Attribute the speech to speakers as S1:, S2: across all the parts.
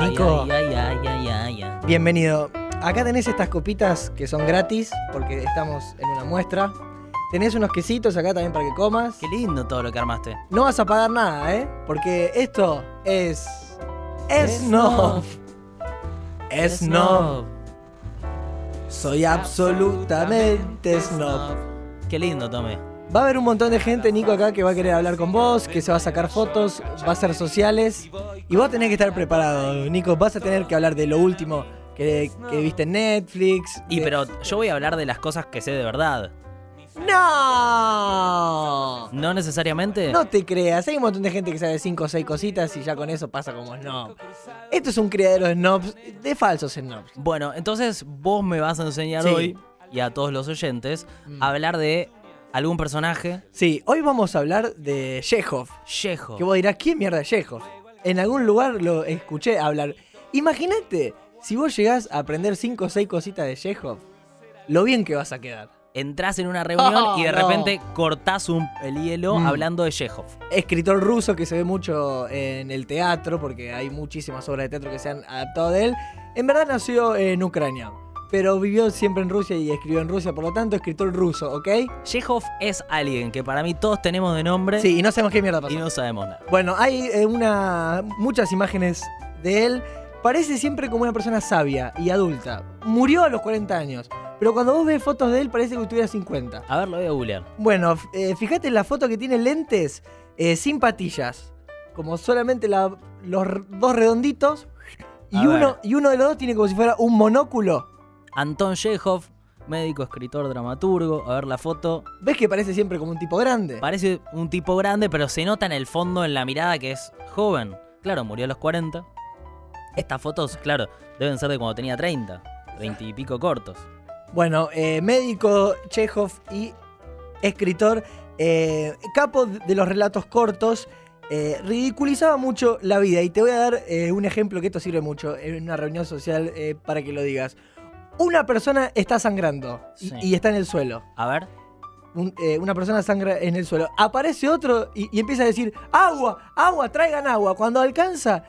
S1: Nico,
S2: Ay.
S1: bienvenido. Acá tenés estas copitas que son gratis porque estamos en una muestra. Tenés unos quesitos acá también para que comas.
S2: Qué lindo todo lo que armaste.
S1: No vas a pagar nada, ¿eh? Porque esto es... Snob. Snob. Soy absolutamente snob.
S2: Qué lindo, Tomé.
S1: Va a haber un montón de gente, Nico, acá que va a querer hablar con vos, que se va a sacar fotos, va a ser sociales. Y vos tenés que estar preparado, Nico. Vas a tener que hablar de lo último que viste en Netflix.
S2: Pero yo voy a hablar de las cosas que sé de verdad.
S1: ¡No!
S2: ¿No necesariamente?
S1: No te creas, hay un montón de gente que sabe 5 o 6 cositas y ya con eso pasa como snob. Esto es un criadero de snobs, de falsos snobs.
S2: Bueno, entonces vos me vas a enseñar hoy, y a todos los oyentes, a hablar de algún personaje.
S1: Sí, hoy vamos a hablar de Chekhov.
S2: Chekhov.
S1: Que vos dirás, ¿quién mierda es Chekhov? En algún lugar lo escuché hablar. Imagínate, si vos llegás a aprender 5 o 6 cositas de Chekhov, lo bien que vas a quedar.
S2: Entrás en una reunión y de repente cortás el hielo hablando de Chekhov.
S1: Escritor ruso que se ve mucho en el teatro, porque hay muchísimas obras de teatro que se han adaptado de él. En verdad nació en Ucrania, pero vivió siempre en Rusia y escribió en Rusia, por lo tanto, escritor ruso, ¿ok?
S2: Chekhov es alguien que para mí todos tenemos de nombre.
S1: Sí, y no sabemos qué mierda pasó.
S2: Y no sabemos nada.
S1: Bueno, hay muchas imágenes de él. Parece siempre como una persona sabia y adulta. Murió a los 40 años. Pero cuando vos ves fotos de él parece que tuviera 50.
S2: A ver, lo voy a googlear.
S1: Bueno, fíjate en la foto que tiene lentes sin patillas. Como solamente los dos redonditos. Y uno de los dos tiene como si fuera un monóculo.
S2: Anton Chekhov, médico, escritor, dramaturgo. A ver la foto.
S1: ¿Ves que parece siempre como un tipo grande?
S2: Parece un tipo grande, pero se nota en el fondo, en la mirada, que es joven. Claro, murió a los 40. Estas fotos, claro, deben ser de cuando tenía 30 y pico cortos.
S1: Bueno, médico, Chekhov y escritor, capo de los relatos cortos, ridiculizaba mucho la vida. Y te voy a dar un ejemplo que esto sirve mucho en una reunión social para que lo digas. Una persona está sangrando y está en el suelo.
S2: A ver.
S1: Una persona sangra en el suelo. Aparece otro y empieza a decir, agua, traigan agua. Cuando alcanza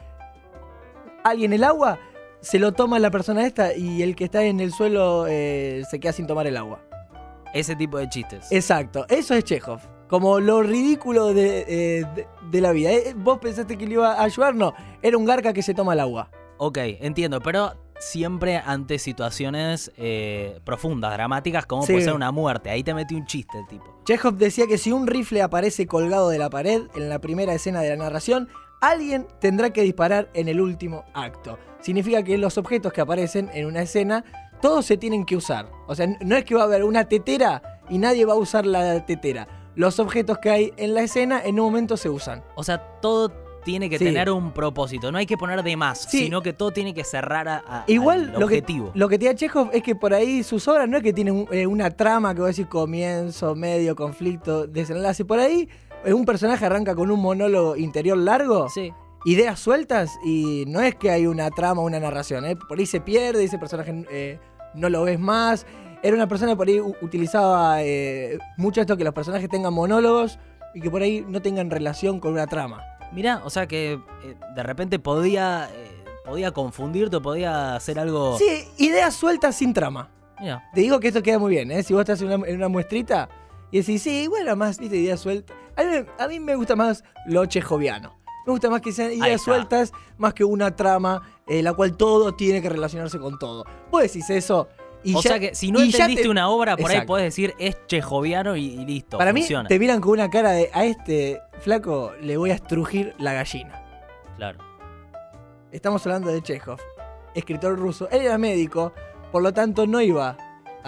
S1: alguien el agua, se lo toma la persona esta y el que está en el suelo se queda sin tomar el agua.
S2: Ese tipo de chistes.
S1: Exacto, eso es Chekhov. Como lo ridículo de la vida. ¿Vos pensaste que le iba a ayudar? No, era un garca que se toma el agua.
S2: Ok, entiendo, pero siempre ante situaciones profundas, dramáticas, como puede ser una muerte. Ahí te metí un chiste el tipo.
S1: Chekhov decía que si un rifle aparece colgado de la pared en la primera escena de la narración, alguien tendrá que disparar en el último acto. Significa que los objetos que aparecen en una escena, todos se tienen que usar. O sea, no es que va a haber una tetera y nadie va a usar la tetera. Los objetos que hay en la escena en un momento se usan.
S2: O sea, todo tiene que tener un propósito. No hay que poner de más, sino que todo tiene que cerrar al objetivo.
S1: Lo que tiene Chekhov es que por ahí sus obras no es que tienen una trama que va a decir comienzo, medio, conflicto, desenlace. Por ahí un personaje arranca con un monólogo interior largo.
S2: Sí.
S1: Ideas sueltas y no es que hay una trama o una narración, por ahí se pierde, ese personaje no lo ves más. Era una persona que por ahí utilizaba mucho esto, que los personajes tengan monólogos y que por ahí no tengan relación con una trama.
S2: Mirá, o sea que de repente podía confundirte o podía hacer algo...
S1: Sí, ideas sueltas sin trama.
S2: Mirá.
S1: Te digo que esto queda muy bien, si vos estás en una muestrita y decís, sí, bueno, más, viste, ideas sueltas. A mí me gusta más lo chejoviano. Me gusta más que sean ideas sueltas, más que una trama la cual todo tiene que relacionarse con todo. Vos decís eso y
S2: o
S1: ya,
S2: sea que si no entendiste una obra, por ahí podés decir es chejoviano y listo.
S1: Para
S2: funciona.
S1: mí te miran con una cara de a este flaco le voy a estrujir la gallina.
S2: Claro.
S1: Estamos hablando de Chekhov, escritor ruso. Él era médico, por lo tanto no iba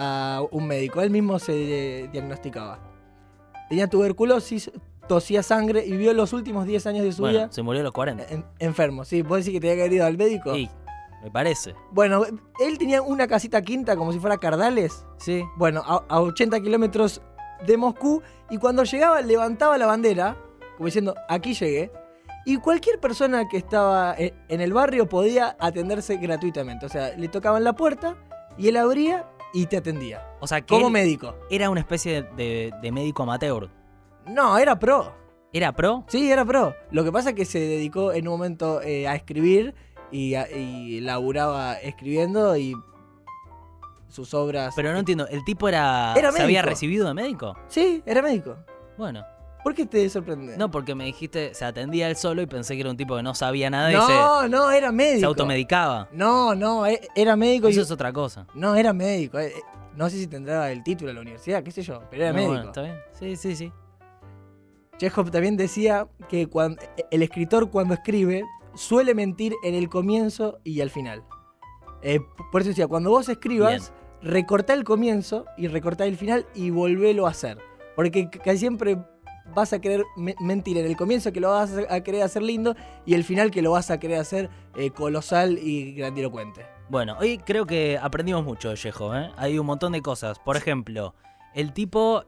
S1: a un médico. Él mismo se diagnosticaba. Tenía tuberculosis, tosía sangre y vivió los últimos 10 años de su vida.
S2: Se murió a los 40.
S1: Enfermo, sí. ¿Vos decís que tenía que haber ido al médico?
S2: Sí, me parece.
S1: Bueno, él tenía una casita quinta como si fuera Cardales.
S2: Sí.
S1: Bueno, a 80 kilómetros de Moscú. Y cuando llegaba, levantaba la bandera, como diciendo, aquí llegué. Y cualquier persona que estaba en el barrio podía atenderse gratuitamente. O sea, le tocaban la puerta y él abría y te atendía.
S2: O sea, que
S1: como médico.
S2: Era una especie de médico amateur.
S1: No, era pro.
S2: ¿Era pro?
S1: Sí, era pro. Lo que pasa es que se dedicó en un momento a escribir y laburaba escribiendo y sus obras...
S2: Pero no entiendo, ¿el tipo era
S1: Era
S2: se había
S1: médico.
S2: recibido de médico?
S1: Sí, era médico.
S2: Bueno,
S1: ¿Por qué te sorprende?
S2: no, porque me dijiste, se atendía él solo y pensé que era un tipo que no sabía nada y
S1: no, era médico.
S2: se automedicaba.
S1: No, era médico.
S2: Eso es otra cosa.
S1: No, era médico. No sé si tendrá el título de la universidad, qué sé yo, pero era
S2: No,
S1: médico.
S2: bueno, ¿está bien? Sí.
S1: Chekhov también decía que el escritor cuando escribe suele mentir en el comienzo y al final. Por eso decía, cuando vos escribas, recortá el comienzo y recortá el final y volvélo a hacer. Porque casi siempre vas a querer mentir en el comienzo, que lo vas a querer hacer lindo, y el final que lo vas a querer hacer colosal y grandilocuente.
S2: Bueno, hoy creo que aprendimos mucho de Chekhov, ¿eh? Hay un montón de cosas. Por ejemplo, el tipo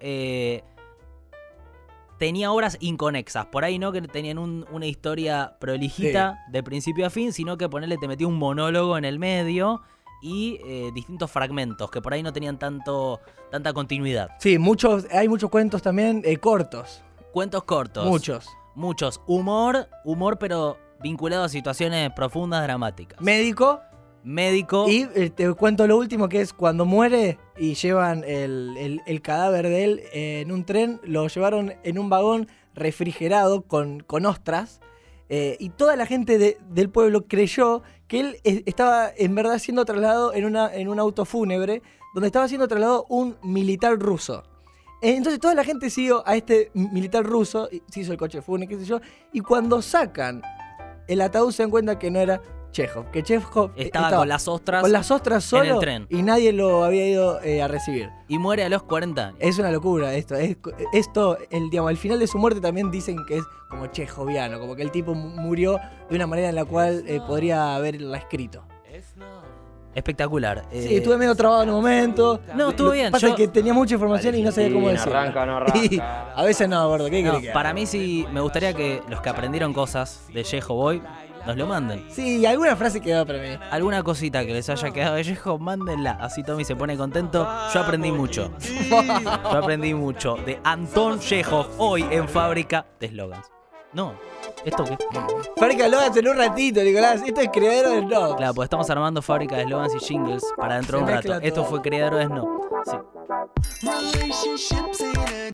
S2: tenía obras inconexas. Por ahí no que tenían una historia prolijita de principio a fin, sino que ponerle te metía un monólogo en el medio y distintos fragmentos que por ahí no tenían tanta continuidad.
S1: Sí, hay muchos cuentos también cortos.
S2: Cuentos cortos. Muchos. Humor, pero vinculado a situaciones profundas, dramáticas.
S1: Médico. Y te cuento lo último, que es cuando muere y llevan el cadáver de él en un tren, lo llevaron en un vagón refrigerado con ostras, y toda la gente del pueblo creyó que él estaba en verdad siendo trasladado en un auto fúnebre, donde estaba siendo trasladado un militar ruso. Entonces toda la gente siguió a este militar ruso, se hizo el coche fúnebre, qué sé yo, y cuando sacan el ataúd se dan cuenta que no era Chekhov, que Chekhov
S2: estaba con las ostras
S1: solo
S2: en el tren.
S1: Y nadie lo había ido a recibir.
S2: Y muere a los 40 años.
S1: Es una locura esto. El final de su muerte también dicen que es como chejoviano, como que el tipo murió de una manera en la cual podría haberla escrito.
S2: Espectacular.
S1: Sí, estuve medio trabado en un momento.
S2: No, estuvo bien.
S1: Pasa que tenía mucha información y no sabía cómo decirlo.
S3: No arranca.
S1: A veces no, gordo. ¿Qué
S2: No,
S1: querés que haga?
S2: para mí sí, me gustaría que los que aprendieron cosas de Chekhov hoy nos lo manden.
S1: Sí, alguna frase quedó para mí.
S2: Alguna cosita que les haya quedado de Chekhov, mándenla. Así Tommy se pone contento. Yo aprendí mucho. Yo aprendí mucho de Anton Chekhov hoy en Fábrica de Eslogans. No, ¿esto qué?
S1: Fábrica de Eslogans en un ratito, Nicolás. Esto es Criadero de Snob.
S2: Claro, pues estamos armando Fábrica de Eslogans y Jingles para dentro de un
S1: Se
S2: rato.
S1: mezcla
S2: Esto
S1: todo.
S2: fue Criadero de Snob. Sí.